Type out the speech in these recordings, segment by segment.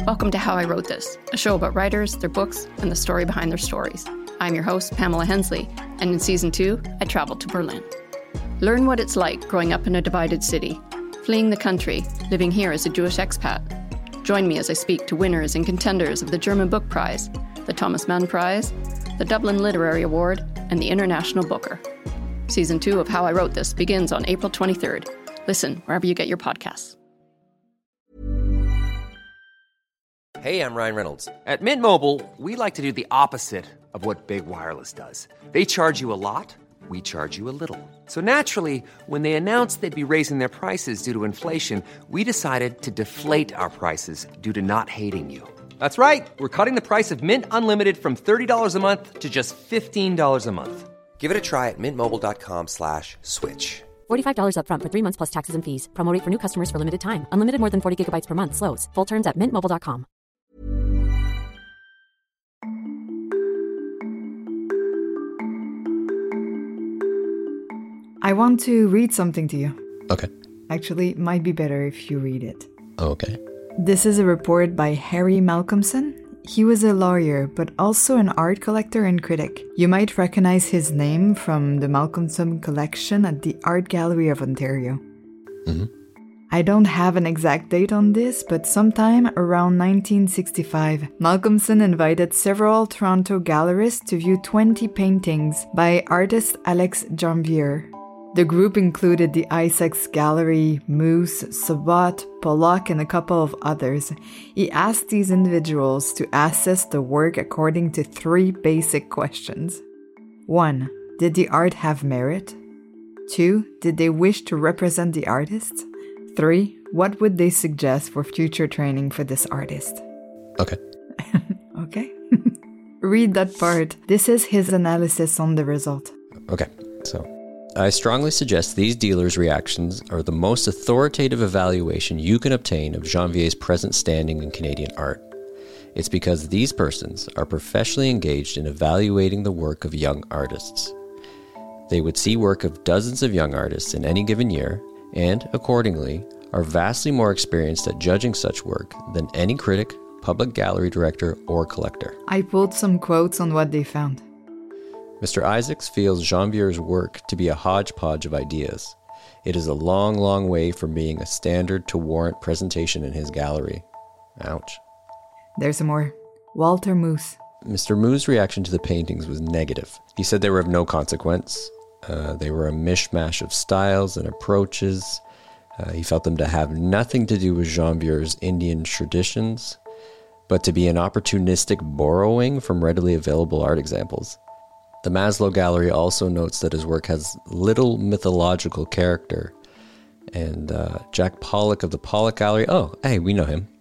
Welcome to How I Wrote This, a show about writers, their books, and the story behind their stories. I'm your host, Pamela Hensley, and in Season 2, I traveled to Berlin. Learn what it's like growing up in a divided city, fleeing the country, living here as a Jewish expat. Join me as I speak to winners and contenders of the German Book Prize, the Thomas Mann Prize, the Dublin Literary Award, and the International Booker. Season 2 of How I Wrote This begins on April 23rd. Listen wherever you get your podcasts. Hey, I'm Ryan Reynolds. At Mint Mobile, we like to do the opposite of what Big Wireless does. They charge you a lot, we charge you a little. So naturally, when they announced they'd be raising their prices due to inflation, we decided to deflate our prices due to not hating you. That's right. We're cutting the price of Mint Unlimited from $30 a month to just $15 a month. Give it a try at mintmobile.com/switch. $45 up front for 3 months plus taxes and fees. Promo rate for new customers for limited time. Unlimited more than 40 gigabytes per month. Slows full terms at mintmobile.com. I want to read something to you. Okay. Actually, it might be better if you read it. Okay. This is a report by Harry Malcolmson. He was a lawyer, but also an art collector and critic. You might recognize his name from the Malcolmson collection at the Art Gallery of Ontario. Mm-hmm. I don't have an exact date on this, but sometime around 1965, Malcolmson invited several Toronto gallerists to view 20 paintings by artist Alex Janvier. The group included the Isaacs Gallery, Moose, Sabot, Pollock, and a couple of others. He asked these individuals to assess the work according to 3 basic questions. 1. Did the art have merit? 2. Did they wish to represent the artist? 3. What would they suggest for future training for this artist? Okay. Okay. Read that part. This is his analysis on the result. Okay. So, I strongly suggest these dealers' reactions are the most authoritative evaluation you can obtain of Janvier's present standing in Canadian art. It's because these persons are professionally engaged in evaluating the work of young artists. They would see work of dozens of young artists in any given year, and, accordingly, are vastly more experienced at judging such work than any critic, public gallery director, or collector. I pulled some quotes on what they found. Mr. Isaacs feels Janvier's work to be a hodgepodge of ideas. It is a long, long way from being a standard to warrant presentation in his gallery. Ouch. There's more. Walter Moose. Mr. Moo's reaction to the paintings was negative. He said they were of no consequence. They were a mishmash of styles and approaches. He felt them to have nothing to do with Janvier's Indian traditions, but to be an opportunistic borrowing from readily available art examples. The Maslow Gallery also notes that his work has little mythological character. And Jack Pollock of the Pollock Gallery, oh, hey, we know him.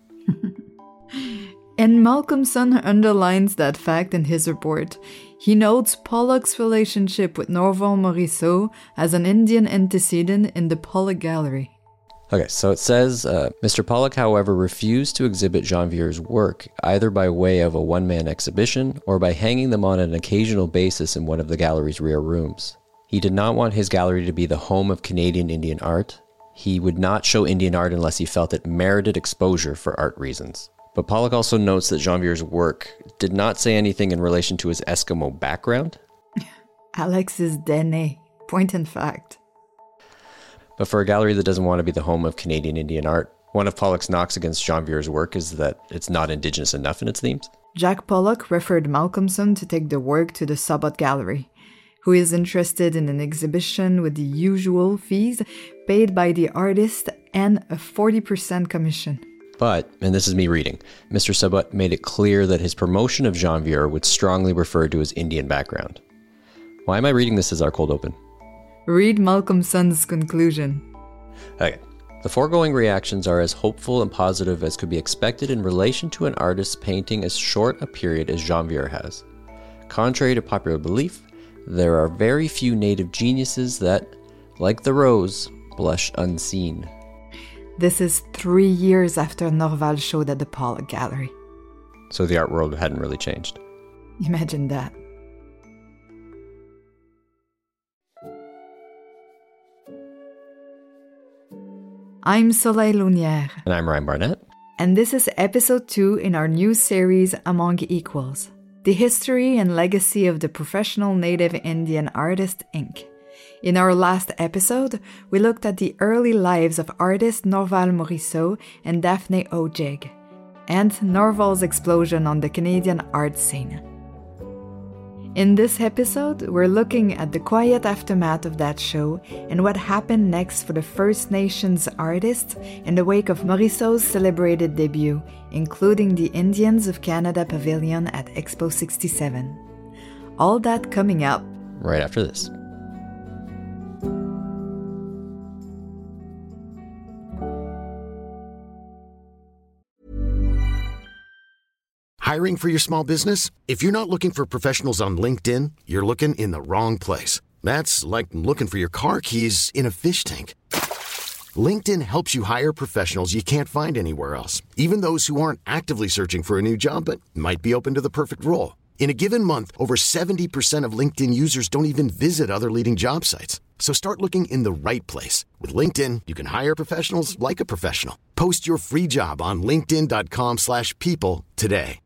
And Malcolmson underlines that fact in his report. He notes Pollock's relationship with Norval Morisseau as an Indian antecedent in the Pollock Gallery. Okay, so it says, Mr. Pollock, however, refused to exhibit Janvier's work, either by way of a one-man exhibition or by hanging them on an occasional basis in one of the gallery's rear rooms. He did not want his gallery to be the home of Canadian Indian art. He would not show Indian art unless he felt it merited exposure for art reasons. But Pollock also notes that Janvier's work did not say anything in relation to his Eskimo background. Alex is Dene. Point in fact. But for a gallery that doesn't want to be the home of Canadian Indian art, one of Pollock's knocks against Janvier's work is that it's not indigenous enough in its themes. Jack Pollock referred Malcolmson to take the work to the Sabot Gallery, who is interested in an exhibition with the usual fees paid by the artist and a 40% commission. But, and this is me reading, Mr. Sabot made it clear that his promotion of Janvier would strongly refer to his Indian background. Why am I reading this as our cold open? Read Malcolmson's conclusion. Okay. The foregoing reactions are as hopeful and positive as could be expected in relation to an artist painting as short a period as Janvier has. Contrary to popular belief, there are very few native geniuses that, like the rose, blush unseen. This is 3 years after Norval showed at the Pollock Gallery. So the art world hadn't really changed. Imagine that. I'm Soleil Lunière. And I'm Ryan Barnett. and this is episode 2 in our new series Among Equals, the history and legacy of the Professional Native Indian Artist, Inc. In our last episode, we looked at the early lives of artist Norval Morisseau and Daphne O'Jig, and Norval's explosion on the Canadian art scene. In this episode, we're looking at the quiet aftermath of that show and what happened next for the First Nations artists in the wake of Morisseau's celebrated debut, including the Indians of Canada Pavilion at Expo 67. All that coming up right after this. Hiring for your small business? If you're not looking for professionals on LinkedIn, you're looking in the wrong place. That's like looking for your car keys in a fish tank. LinkedIn helps you hire professionals you can't find anywhere else, even those who aren't actively searching for a new job but might be open to the perfect role. In a given month, over 70% of LinkedIn users don't even visit other leading job sites. So start looking in the right place. With LinkedIn, you can hire professionals like a professional. Post your free job on linkedin.com/people today.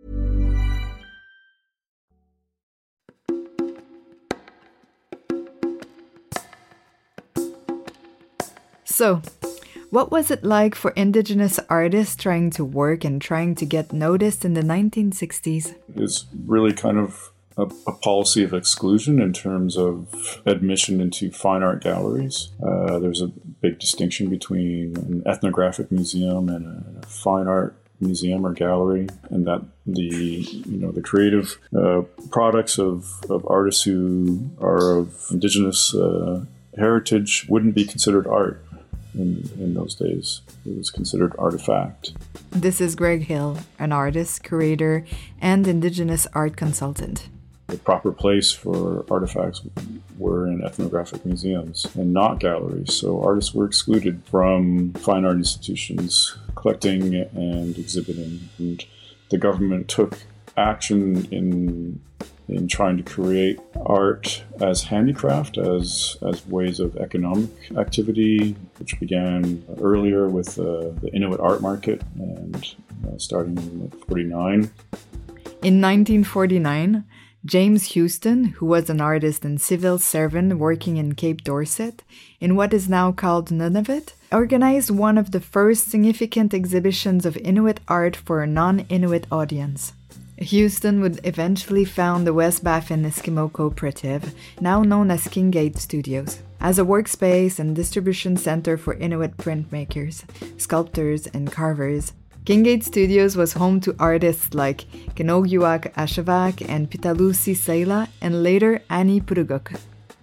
So, what was it like for Indigenous artists trying to work and trying to get noticed in the 1960s? It's really kind of a policy of exclusion in terms of admission into fine art galleries. There's a big distinction between an ethnographic museum and a fine art museum or gallery, and that the creative products of artists who are of Indigenous heritage wouldn't be considered art. In those days, it was considered artifact. This is Greg Hill, an artist, curator, and Indigenous art consultant. The proper place for artifacts were in ethnographic museums and not galleries, so artists were excluded from fine art institutions collecting and exhibiting, and the government took action in trying to create art as handicraft, as ways of economic activity, which began earlier with the Inuit art market and starting in 1949. In 1949, James Houston, who was an artist and civil servant working in Cape Dorset, in what is now called Nunavut, organized one of the first significant exhibitions of Inuit art for a non-Inuit audience. Houston would eventually found the West Baffin Eskimo Cooperative, now known as Kingate Studios, as a workspace and distribution center for Inuit printmakers, sculptors, and carvers. Kingate Studios was home to artists like Kenogiwak Ashevak and Pitalusi Seila, and later Annie Purugok.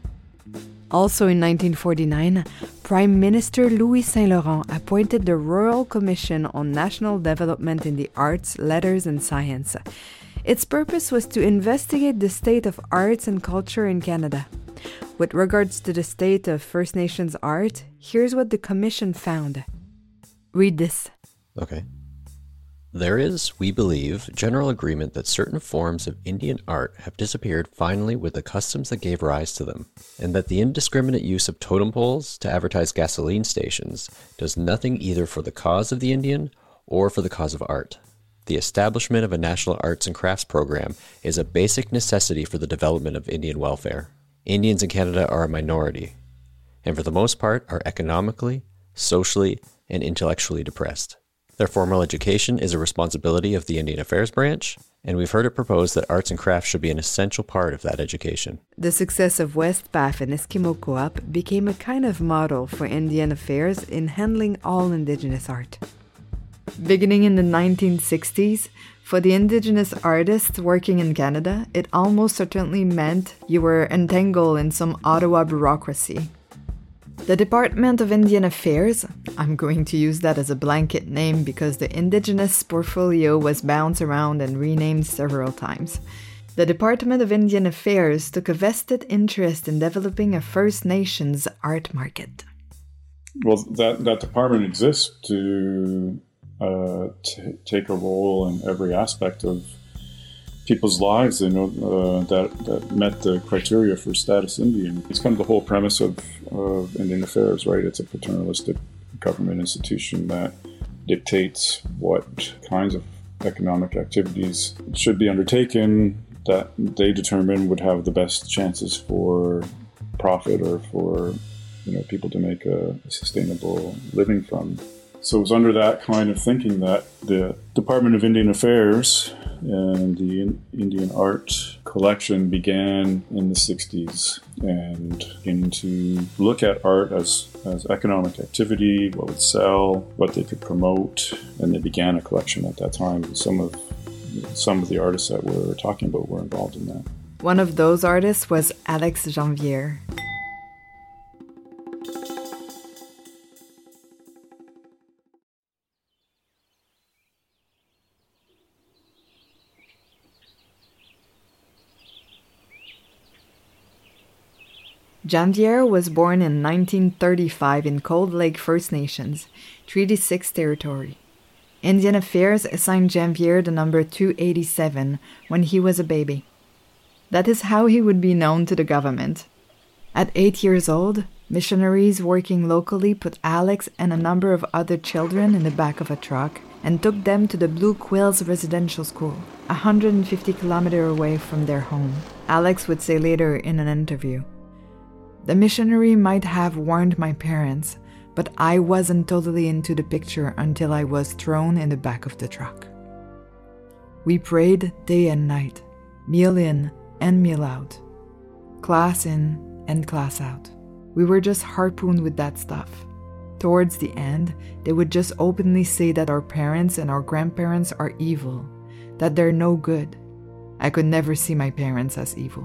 Also in 1949, Prime Minister Louis Saint-Laurent appointed the Royal Commission on National Development in the Arts, Letters and Science. Its purpose was to investigate the state of arts and culture in Canada. With regards to the state of First Nations art, here's what the commission found. Read this. Okay. There is, we believe, general agreement that certain forms of Indian art have disappeared finally with the customs that gave rise to them, and that the indiscriminate use of totem poles to advertise gasoline stations does nothing either for the cause of the Indian or for the cause of art. The establishment of a national arts and crafts program is a basic necessity for the development of Indian welfare. Indians in Canada are a minority, and for the most part are economically, socially, and intellectually depressed. Their formal education is a responsibility of the Indian Affairs Branch, and we've heard it proposed that arts and crafts should be an essential part of that education. The success of West Baffin Eskimo Co-op became a kind of model for Indian affairs in handling all Indigenous art. Beginning in the 1960s, for the Indigenous artists working in Canada, it almost certainly meant you were entangled in some Ottawa bureaucracy. The Department of Indian Affairs, I'm going to use that as a blanket name because the Indigenous portfolio was bounced around and renamed several times. The Department of Indian Affairs took a vested interest in developing a First Nations art market. Well, that department exists to take a role in every aspect of people's lives, that met the criteria for status Indian. It's kind of the whole premise of Indian Affairs, right? It's a paternalistic government institution that dictates what kinds of economic activities should be undertaken that they determine would have the best chances for profit or for people to make a sustainable living from. So it was under that kind of thinking that the Department of Indian Affairs and the Indian art collection began in the 60s and began to look at art as economic activity, what would sell, what they could promote, and they began a collection at that time. Some of the artists that we're talking about were involved in that. One of those artists was Alex Janvier. Janvier was born in 1935 in Cold Lake First Nations, Treaty 6 territory. Indian Affairs assigned Janvier the number 287 when he was a baby. That is how he would be known to the government. At 8 years old, missionaries working locally put Alex and a number of other children in the back of a truck and took them to the Blue Quills Residential School, 150 kilometers away from their home. Alex would say later in an interview, "The missionary might have warned my parents, but I wasn't totally into the picture until I was thrown in the back of the truck. We prayed day and night, meal in and meal out, class in and class out. We were just harpooned with that stuff. Towards the end, they would just openly say that our parents and our grandparents are evil, that they're no good. I could never see my parents as evil.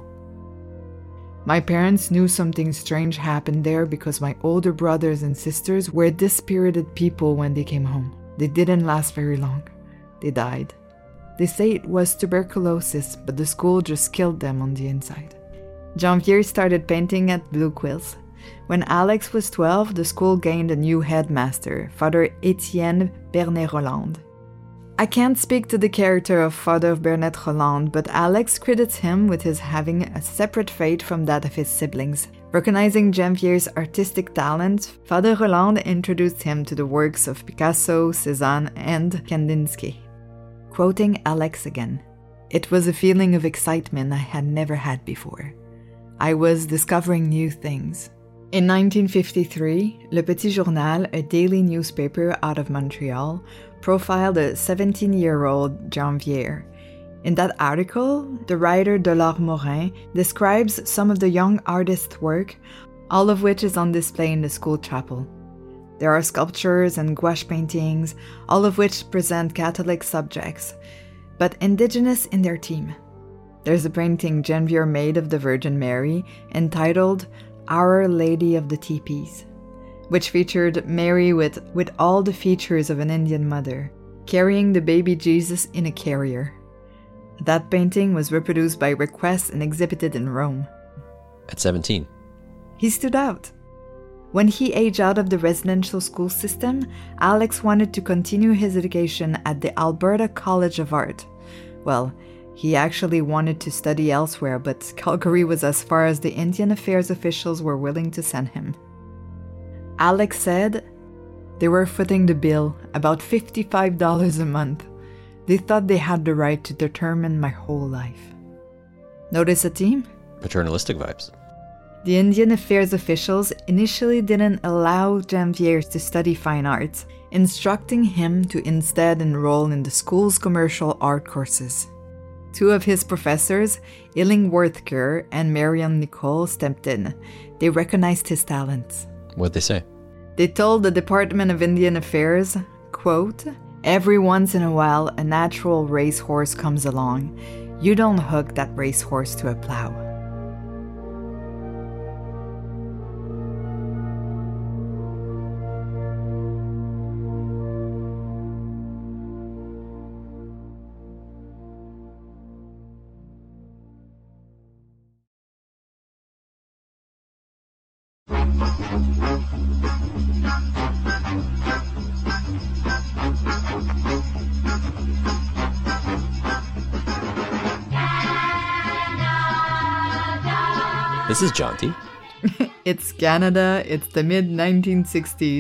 My parents knew something strange happened there because my older brothers and sisters were dispirited people when they came home. They didn't last very long. They died. They say it was tuberculosis, but the school just killed them on the inside." Janvier started painting at Blue Quills. When Alex was 12, the school gained a new headmaster, Father Etienne Bernet-Rolland. I can't speak to the character of Father Bernet-Rolland, but Alex credits him with his having a separate fate from that of his siblings. Recognizing Janvier's artistic talent, Father Rolland introduced him to the works of Picasso, Cézanne, and Kandinsky. Quoting Alex again, "It was a feeling of excitement I had never had before. I was discovering new things." In 1953, Le Petit Journal, a daily newspaper out of Montreal, profiled a 17-year-old Janvier. In that article, the writer Delors Morin describes some of the young artist's work, all of which is on display in the school chapel. There are sculptures and gouache paintings, all of which present Catholic subjects, but indigenous in their theme. There's a painting Janvier made of the Virgin Mary entitled Our Lady of the Teepees, which featured Mary with all the features of an Indian mother, carrying the baby Jesus in a carrier. That painting was reproduced by request and exhibited in Rome. At 17. He stood out. When he aged out of the residential school system, Alex wanted to continue his education at the Alberta College of Art. Well, he actually wanted to study elsewhere, but Calgary was as far as the Indian Affairs officials were willing to send him. Alex said, "They were footing the bill, about $55 a month. They thought they had the right to determine my whole life." Notice a theme? Paternalistic vibes. The Indian Affairs officials initially didn't allow Janvier to study fine arts, instructing him to instead enroll in the school's commercial art courses. Two of his professors, Illingworth Kerr and Marion Nicole, stepped in. They recognized his talents. What'd they say? They told the Department of Indian Affairs, quote, "Every once in a while, a natural racehorse comes along. You don't hook that racehorse to a plow." This is jaunty. It's Canada, it's the mid-1960s.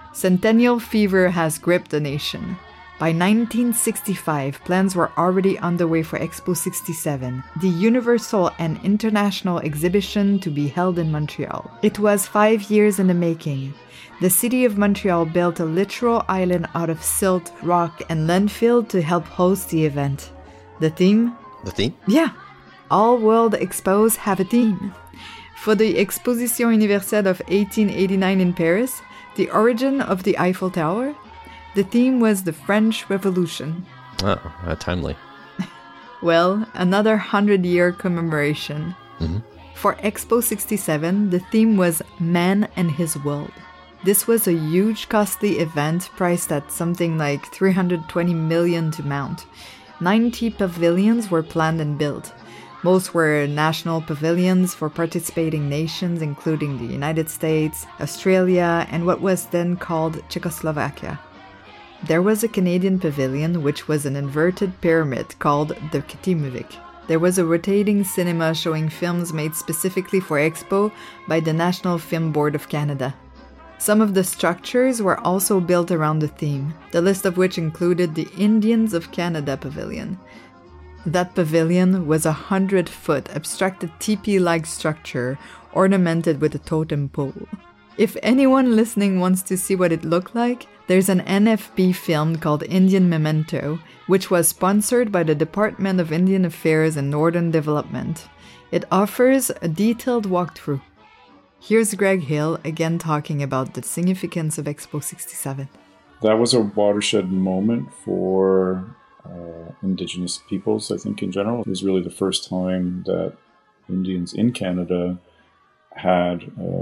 Centennial fever has gripped the nation. By 1965, plans were already underway for Expo 67, the universal and international exhibition to be held in Montreal. It was 5 years in the making. The city of Montreal built a literal island out of silt, rock, and landfill to help host the event. The theme? The theme? Yeah. All world expos have a theme. For the Exposition Universelle of 1889 in Paris, the origin of the Eiffel Tower, the theme was the French Revolution. Oh, timely. Well, another 100-year commemoration. Mm-hmm. For Expo 67, the theme was Man and His World. This was a huge, costly event priced at something like $320 million to mount. 90 pavilions were planned and built. Most were national pavilions for participating nations, including the United States, Australia, and what was then called Czechoslovakia. There was a Canadian pavilion, which was an inverted pyramid called the Kitimuvik. There was a rotating cinema showing films made specifically for Expo by the National Film Board of Canada. Some of the structures were also built around the theme, the list of which included the Indians of Canada Pavilion. That pavilion was a 100-foot abstracted teepee-like structure ornamented with a totem pole. If anyone listening wants to see what it looked like, there's an NFB film called Indian Memento, which was sponsored by the Department of Indian Affairs and Northern Development. It offers a detailed walkthrough. Here's Greg Hill again talking about the significance of Expo 67. That was a watershed moment for Indigenous peoples, I think, in general. It was really the first time that Indians in Canada had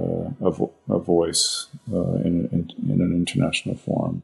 a voice in an international forum.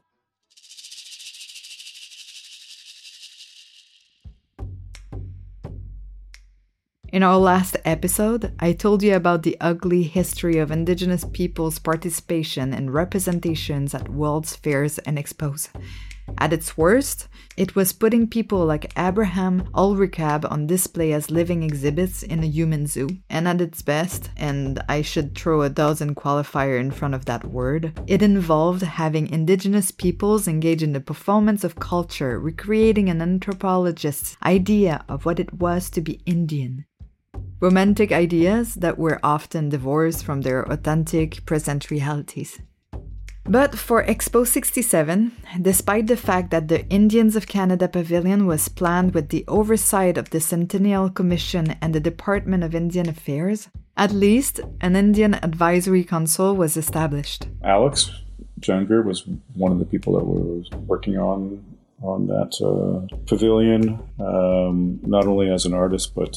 In our last episode, I told you about the ugly history of Indigenous peoples' participation and representations at World's Fairs and Expos. At its worst, it was putting people like Abraham Ulrikab on display as living exhibits in a human zoo. And at its best, and I should throw a dozen qualifier in front of that word, it involved having Indigenous peoples engage in the performance of culture, recreating an anthropologist's idea of what it was to be Indian. Romantic ideas that were often divorced from their authentic present realities. But for Expo 67, despite the fact that the Indians of Canada Pavilion was planned with the oversight of the Centennial Commission and the Department of Indian Affairs, at least an Indian Advisory Council was established. Alex Janvier was one of the people that was working on that pavilion, not only as an artist, but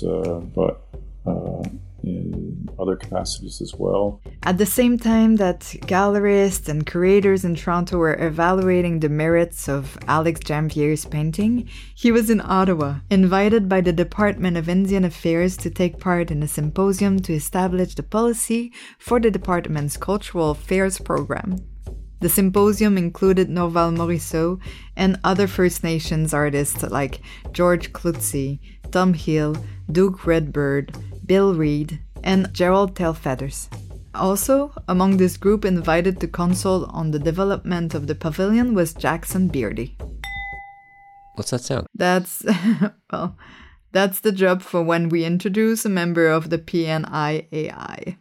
in other capacities as well. At the same time that gallerists and curators in Toronto were evaluating the merits of Alex Janvier's painting, he was in Ottawa, invited by the Department of Indian Affairs to take part in a symposium to establish the policy for the department's cultural affairs program. The symposium included Norval Morisseau and other First Nations artists like George Clutzy, Tom Hill, Duke Redbird, Bill Reed, and Gerald Tailfeathers. Also, among this group invited to consult on the development of the pavilion was Jackson Beardy. What's that sound? That's the job for when we introduce a member of the PNIAI.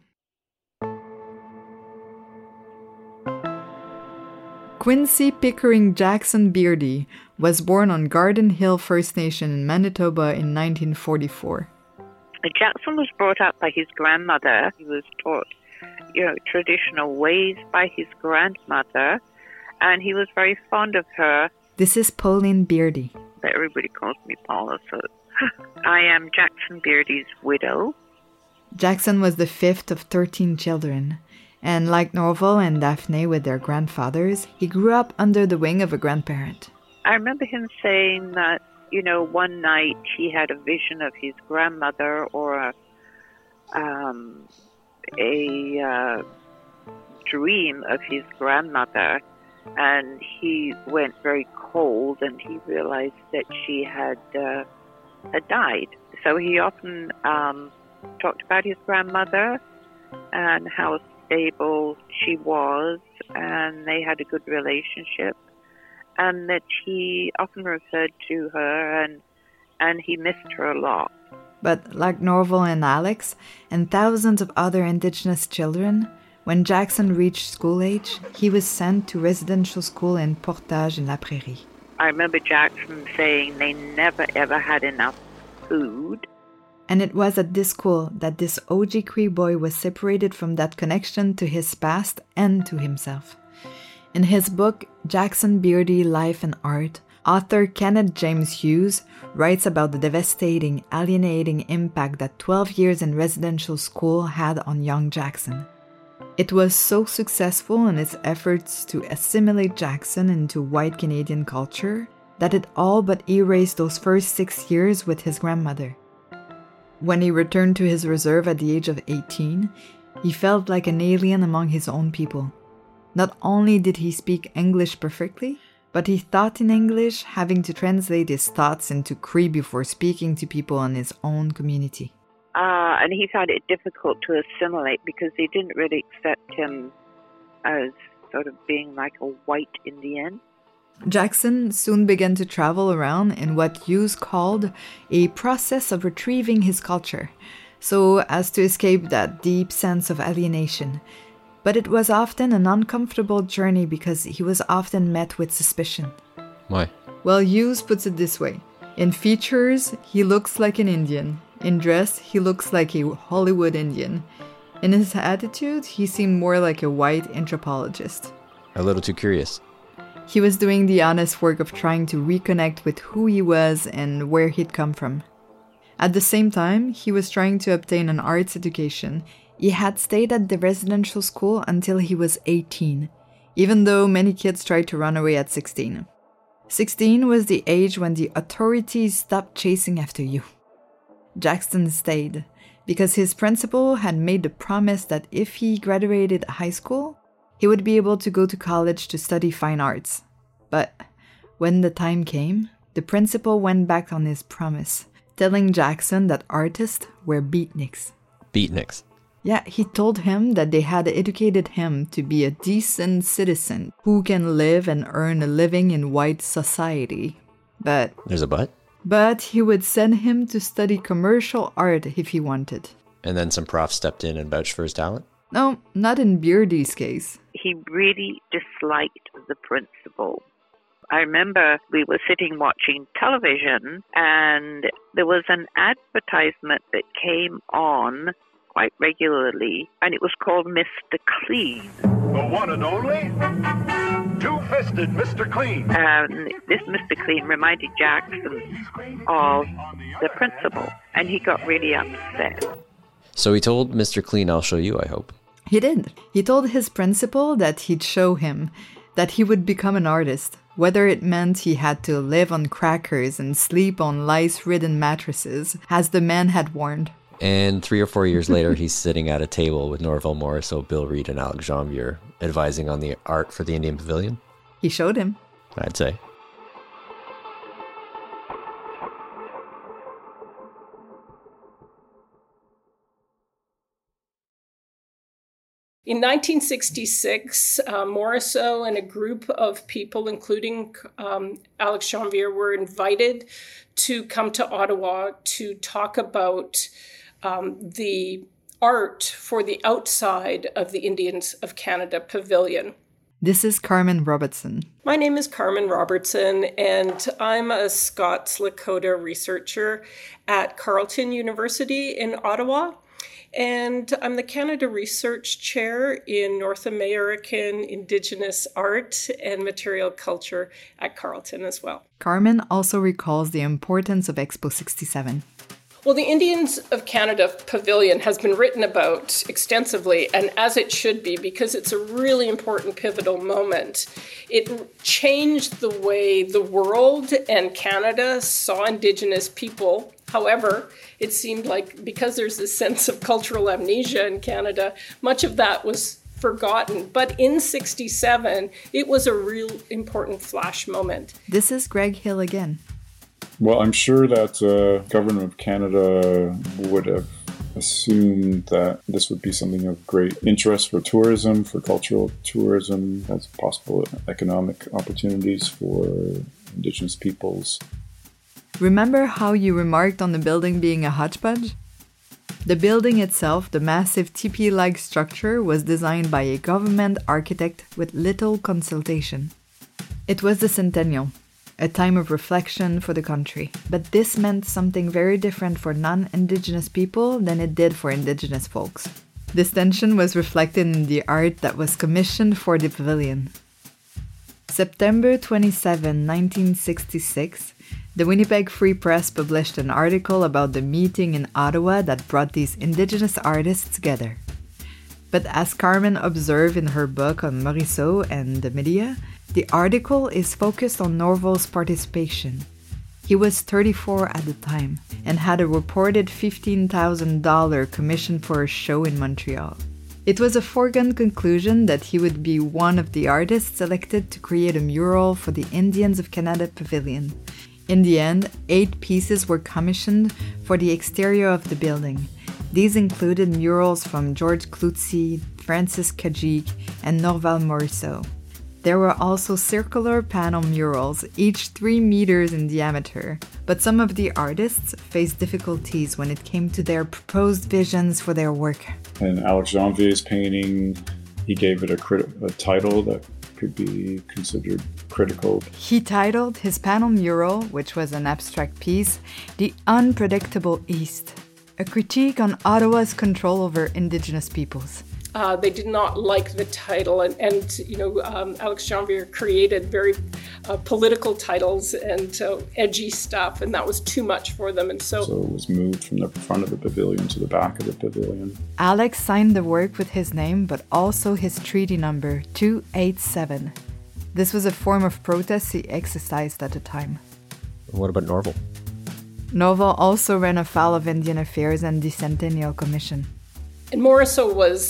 Quincy Pickering Jackson Beardy was born on Garden Hill First Nation in Manitoba in 1944. Jackson was brought up by his grandmother. He was taught, traditional ways by his grandmother, and he was very fond of her. This is Pauline Beardy. Everybody calls me Paula, so I am Jackson Beardy's widow. Jackson was the fifth of 13 children, and like Norval and Daphne with their grandfathers, he grew up under the wing of a grandparent. I remember him saying that, one night he had a vision of his grandmother or a dream of his grandmother, and he went very cold and he realized that she had died. So he often talked about his grandmother and how stable she was and they had a good relationship, and that he often referred to her and he missed her a lot. But like Norval and Alex, and thousands of other Indigenous children, when Jackson reached school age, he was sent to residential school in Portage in La Prairie. I remember Jackson saying they never ever had enough food. And it was at this school that this Ojibwe boy was separated from that connection to his past and to himself. In his book, Jackson Beardy, Life and Art, author Kenneth James Hughes writes about the devastating, alienating impact that 12 years in residential school had on young Jackson. It was so successful in its efforts to assimilate Jackson into white Canadian culture that it all but erased those first 6 years with his grandmother. When he returned to his reserve at the age of 18, he felt like an alien among his own people. Not only did he speak English perfectly, but he thought in English, having to translate his thoughts into Cree before speaking to people in his own community. And he found it difficult to assimilate because they didn't really accept him as sort of being like a white Indian. Jackson soon began to travel around in what Hughes called a process of retrieving his culture, so as to escape that deep sense of alienation. But it was often an uncomfortable journey because he was often met with suspicion. Why? Well, Hughes puts it this way. In features, he looks like an Indian. In dress, he looks like a Hollywood Indian. In his attitude, he seemed more like a white anthropologist. A little too curious. He was doing the honest work of trying to reconnect with who he was and where he'd come from. At the same time, he was trying to obtain an arts education. He had stayed at the residential school until he was 18, even though many kids tried to run away at 16. 16 was the age when the authorities stopped chasing after you. Jackson stayed because his principal had made the promise that if he graduated high school, he would be able to go to college to study fine arts. But when the time came, the principal went back on his promise, telling Jackson that artists were beatniks. Beatniks? Yeah, he told him that they had educated him to be a decent citizen who can live and earn a living in white society. But... There's a but? But he would send him to study commercial art if he wanted. And then some prof stepped in and vouched for his talent? No, not in Beardy's case. He really disliked the principal. I remember we were sitting watching television and there was an advertisement that came on quite regularly and it was called Mr. Clean. The one and only two-fisted Mr. Clean. And this Mr. Clean reminded Jackson of the principal and he got really upset. So he told Mr. Clean, I'll show you, I hope. He did. He told his principal that he'd show him, that he would become an artist, whether it meant he had to live on crackers and sleep on lice-ridden mattresses, as the man had warned. And 3 or 4 years later, he's sitting at a table with Norval Morrisseau, Bill Reid, and Alex Janvier, advising on the art for the Indian Pavilion. He showed him. I'd say. In 1966, Morrisseau and a group of people, including Alex Janvier, were invited to come to Ottawa to talk about the art for the outside of the Indians of Canada Pavilion. This is Carmen Robertson. My name is Carmen Robertson, and I'm a Scots Lakota researcher at Carleton University in Ottawa. And I'm the Canada Research Chair in North American Indigenous Art and Material Culture at Carleton as well. Carmen also recalls the importance of Expo 67. Well, the Indians of Canada Pavilion has been written about extensively, and as it should be, because it's a really important pivotal moment. It changed the way the world and Canada saw Indigenous people. However, it seemed like because there's this sense of cultural amnesia in Canada, much of that was forgotten. But in 67, it was a real important flash moment. This is Greg Hill again. Well, I'm sure that Government of Canada would have assumed that this would be something of great interest for tourism, for cultural tourism, as possible economic opportunities for Indigenous peoples. Remember how you remarked on the building being a hodgepodge? The building itself, the massive teepee-like structure, was designed by a government architect with little consultation. It was the centennial, a time of reflection for the country, but this meant something very different for non-Indigenous people than it did for Indigenous folks. This tension was reflected in the art that was commissioned for the pavilion. September 27, 1966, the Winnipeg Free Press published an article about the meeting in Ottawa that brought these Indigenous artists together. But as Carmen observed in her book on Morisseau and the media, the article is focused on Norval's participation. He was 34 at the time and had a reported $15,000 commission for a show in Montreal. It was a foregone conclusion that he would be one of the artists selected to create a mural for the Indians of Canada Pavilion. In the end, 8 pieces were commissioned for the exterior of the building. These included murals from George Clouthier, Francis Kajik, and Norval Morisseau. There were also circular panel murals, each 3 meters in diameter, but some of the artists faced difficulties when it came to their proposed visions for their work. And Alex Janvier's painting, he gave it a title that could be considered critical. He titled his panel mural, which was an abstract piece, The Unpredictable East, a critique on Ottawa's control over Indigenous peoples. They did not like the title, and Alex Janvier created very political titles and edgy stuff, and that was too much for them. And so it was moved from the front of the pavilion to the back of the pavilion. Alex signed the work with his name, but also his treaty number, 287. This was a form of protest he exercised at the time. What about Norval? Norval also ran afoul of Indian Affairs and the Centennial Commission. And Morisseau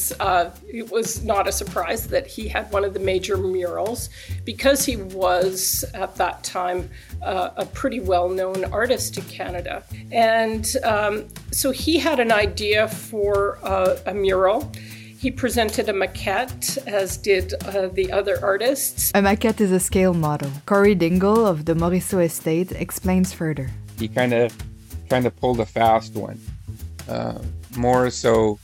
it was not a surprise that he had one of the major murals because he was, at that time, a pretty well-known artist in Canada. And so he had an idea for a mural. He presented a maquette, as did the other artists. A maquette is a scale model. Corey Dingle of the Morisseau estate explains further. He kind of pulled a fast one. Morisseau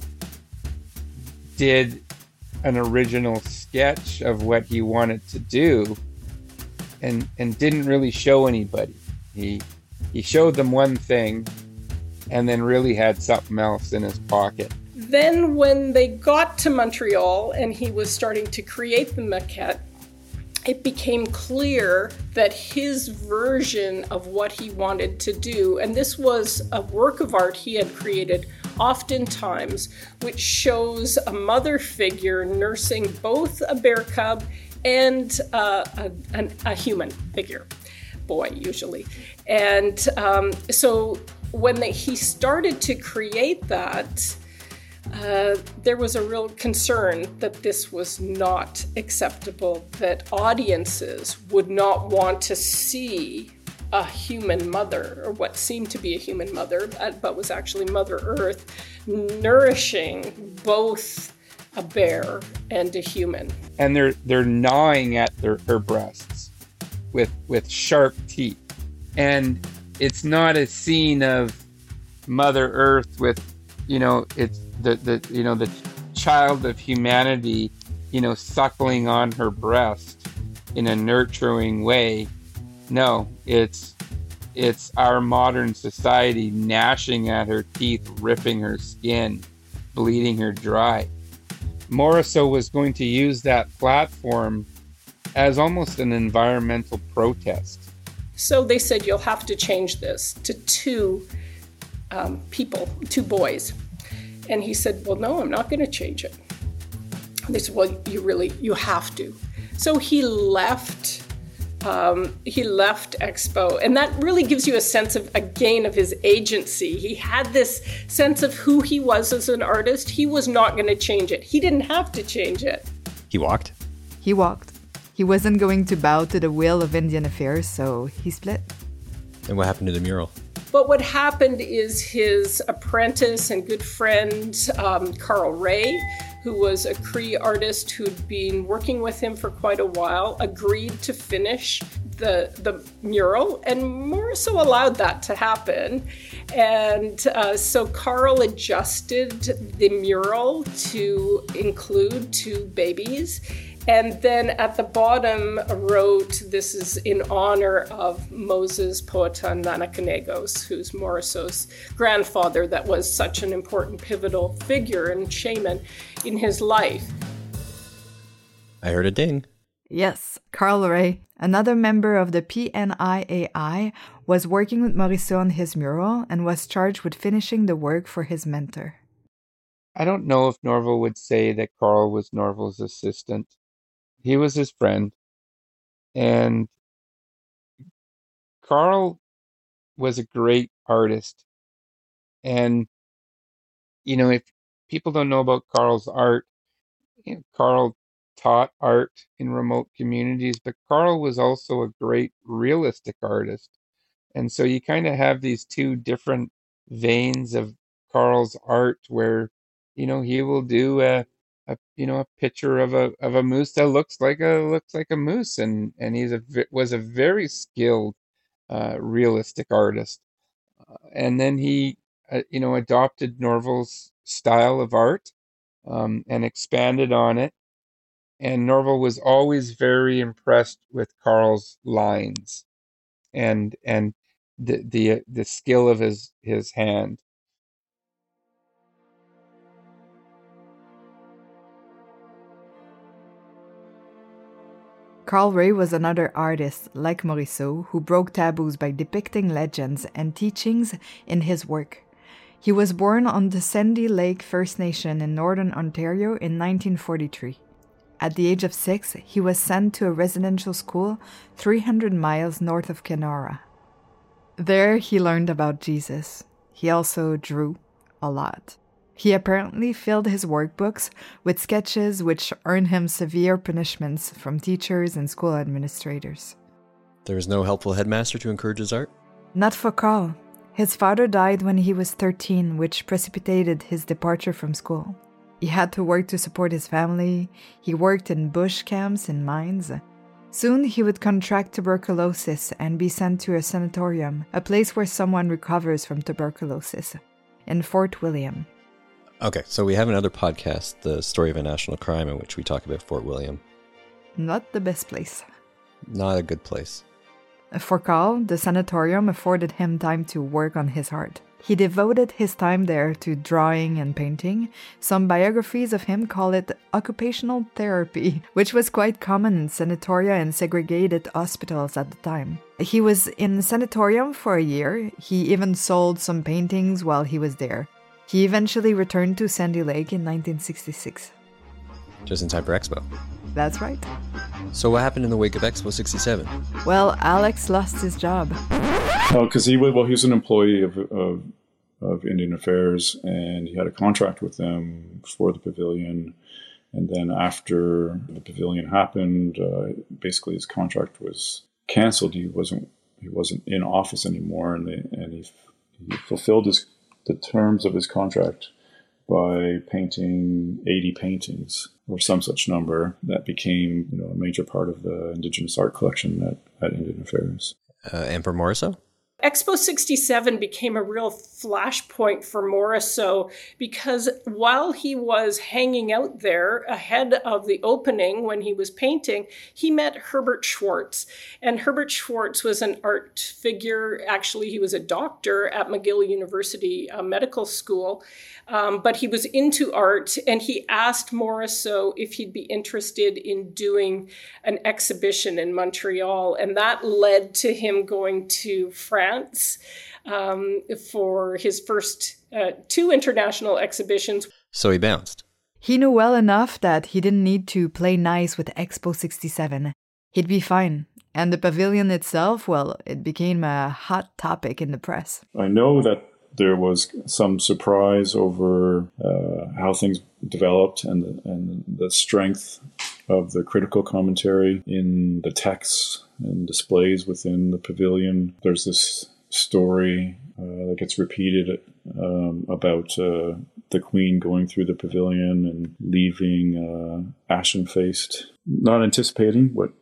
did an original sketch of what he wanted to do and didn't really show anybody. He showed them one thing and then really had something else in his pocket. Then when they got to Montreal and he was starting to create the maquette, it became clear that his version of what he wanted to do, and this was a work of art he had created oftentimes, which shows a mother figure nursing both a bear cub and a human figure, boy usually. And so when he started to create that, there was a real concern that this was not acceptable, that audiences would not want to see a human mother, or what seemed to be a human mother, but was actually Mother Earth, nourishing both a bear and a human. And they're gnawing at her breasts with sharp teeth. And it's not a scene of Mother Earth with, it's the child of humanity, suckling on her breast in a nurturing way. No, it's our modern society gnashing at her teeth, ripping her skin, bleeding her dry. Morisseau was going to use that platform as almost an environmental protest. So they said, you'll have to change this to 2 boys. And he said, well, no, I'm not going to change it. They said, well, you have to. So he left Expo, and that really gives you a sense of his agency. He had this sense of who he was as an artist. He was not going to change it. He didn't have to change it. He walked? He walked. He wasn't going to bow to the will of Indian Affairs, so he split. And what happened to the mural? But what happened is his apprentice and good friend, Carl Ray, who was a Cree artist who'd been working with him for quite a while, agreed to finish the mural, and Morisot allowed that to happen. And so Carl adjusted the mural to include two babies. And then at the bottom wrote, this is in honor of Moses Powhatan Nanakanegos, who's Morisot's grandfather, that was such an important pivotal figure and shaman in his life. I heard a ding. Yes, Carl Ray, another member of the PNIAI, was working with Morisot on his mural and was charged with finishing the work for his mentor. I don't know if Norval would say that Carl was Norval's assistant. He was his friend. And Carl was a great artist. And, you know, if people don't know about Carl's art, you know, Carl taught art in remote communities, but Carl was also a great realistic artist. And so you kind of have these two different veins of Carl's art where, you know, he will do a picture of a moose that looks like a moose, and he was a very skilled realistic artist. And then he adopted Norval's style of art and expanded on it. And Norval was always very impressed with Carl's lines and the skill of his hand. Carl Ray was another artist, like Morisot, who broke taboos by depicting legends and teachings in his work. He was born on the Sandy Lake First Nation in northern Ontario in 1943. At the age of 6, he was sent to a residential school 300 miles north of Kenora. There he learned about Jesus. He also drew a lot. He apparently filled his workbooks with sketches which earned him severe punishments from teachers and school administrators. There was no helpful headmaster to encourage his art? Not for Carl. His father died when he was 13, which precipitated his departure from school. He had to work to support his family. He worked in bush camps and mines. Soon he would contract tuberculosis and be sent to a sanatorium, a place where someone recovers from tuberculosis, in Fort William. Okay, so we have another podcast, The Story of a National Crime, in which we talk about Fort William. Not the best place. Not a good place. For Carl, the sanatorium afforded him time to work on his art. He devoted his time there to drawing and painting. Some biographies of him call it occupational therapy, which was quite common in sanatoria and segregated hospitals at the time. He was in the sanatorium for a year. He even sold some paintings while he was there. He eventually returned to Sandy Lake in 1966. Just in time for Expo. That's right. So what happened in the wake of Expo 67? Well, Alex lost his job. Because he was an employee of Indian Affairs, and he had a contract with them for the pavilion. And then after the pavilion happened, basically his contract was canceled. He wasn't in office anymore, and he fulfilled the terms of his contract by painting 80 paintings or some such number that became a major part of the Indigenous art collection at Indian Affairs. And for Morisot? Expo 67 became a real flashpoint for Morisot because while he was hanging out there ahead of the opening when he was painting, he met Herbert Schwartz. And Herbert Schwartz was an art figure. Actually, he was a doctor at McGill University Medical School, but he was into art, and he asked Morisot if he'd be interested in doing an exhibition in Montreal, and that led to him going to France for his first 2 international exhibitions. So he bounced. He knew well enough that he didn't need to play nice with Expo 67. He'd be fine. And the pavilion itself, well, it became a hot topic in the press. I know that there was some surprise over how things developed and the strength of the critical commentary in the texts and displays within the pavilion. There's this story that gets repeated about the Queen going through the pavilion and leaving ashen-faced, not anticipating what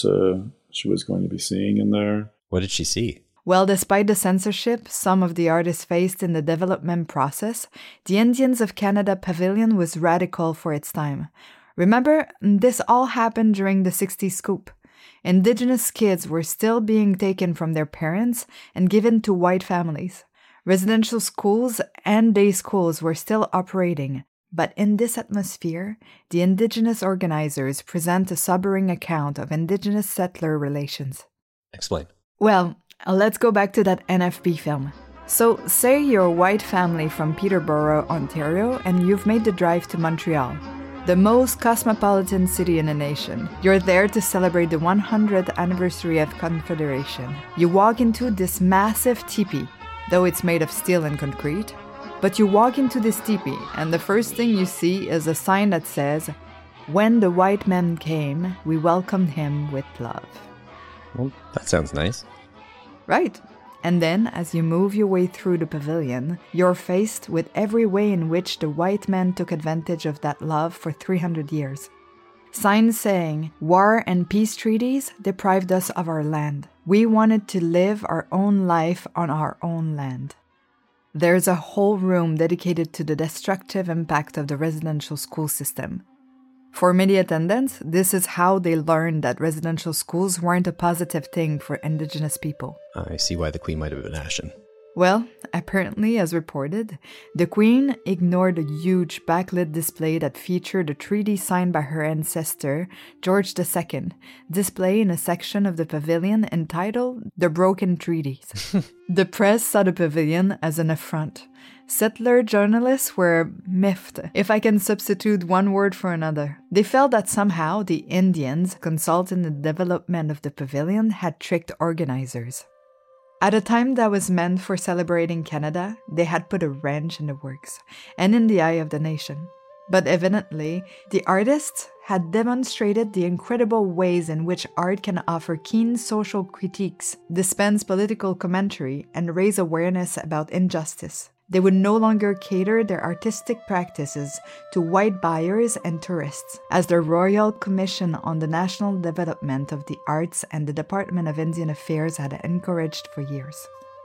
she was going to be seeing in there. What did she see? Well, despite the censorship some of the artists faced in the development process, the Indians of Canada Pavilion was radical for its time. Remember, this all happened during the 60s scoop. Indigenous kids were still being taken from their parents and given to white families. Residential schools and day schools were still operating, but in this atmosphere, the Indigenous organizers present a sobering account of Indigenous settler relations. Explain. Well, let's go back to that NFB film. So, say you're a white family from Peterborough, Ontario, and you've made the drive to Montreal, the most cosmopolitan city in the nation. You're there to celebrate the 100th anniversary of Confederation. You walk into this massive teepee, though it's made of steel and concrete. But you walk into this teepee, and the first thing you see is a sign that says, "When the white man came, we welcomed him with love." Well, that sounds nice. Right. And then, as you move your way through the pavilion, you're faced with every way in which the white man took advantage of that love for 300 years. Signs saying, "War and peace treaties deprived us of our land. We wanted to live our own life on our own land." There's a whole room dedicated to the destructive impact of the residential school system. For many attendants, this is how they learned that residential schools weren't a positive thing for Indigenous people. I see why the Queen might have been ashen. Well, apparently, as reported, the Queen ignored a huge backlit display that featured a treaty signed by her ancestor, George II, displayed in a section of the pavilion entitled The Broken Treaties. The press saw the pavilion as an affront. Settler journalists were miffed, if I can substitute one word for another. They felt that somehow the Indians, consulted in the development of the pavilion, had tricked organizers. At a time that was meant for celebrating Canada, they had put a wrench in the works, and in the eye of the nation. But evidently, the artists had demonstrated the incredible ways in which art can offer keen social critiques, dispense political commentary, and raise awareness about injustice. They would no longer cater their artistic practices to white buyers and tourists, as the Royal Commission on the National Development of the Arts and the Department of Indian Affairs had encouraged for years.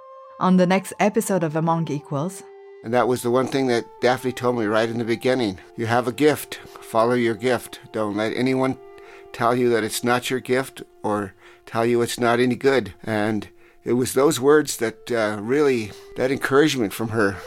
On the next episode of Among Equals... And that was the one thing that Daphne told me right in the beginning. You have a gift. Follow your gift. Don't let anyone tell you that it's not your gift or tell you it's not any good. And it was those words that really, that encouragement from her.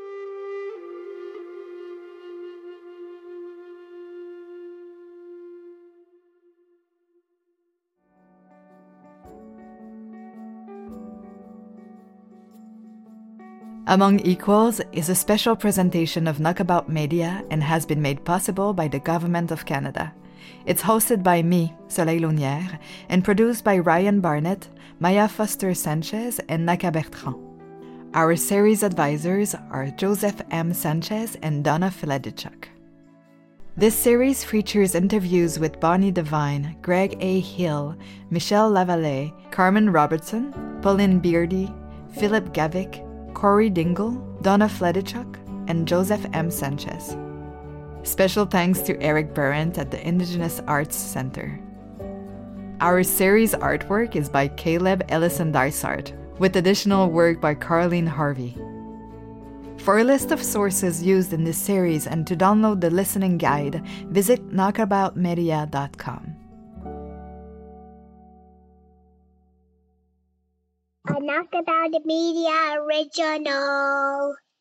Among Equals is a special presentation of Knockabout Media and has been made possible by the Government of Canada. It's hosted by me, Soleil Launière, and produced by Ryan Barnett, Maya Foster-Sanchez, and Naka Bertrand. Our series advisors are Joseph M. Sanchez and Donna Filadichuk. This series features interviews with Bonnie Devine, Greg A. Hill, Michelle Lavallee, Carmen Robertson, Pauline Beardy, Philip Gavick, Corey Dingle, Donna Filadichuk, and Joseph M. Sanchez. Special thanks to Eric Berendt at the Indigenous Arts Center. Our series artwork is by Caleb Ellison-Dysart, with additional work by Carleen Harvey. For a list of sources used in this series and to download the listening guide, visit knockaboutmedia.com. A Knockabout Media original.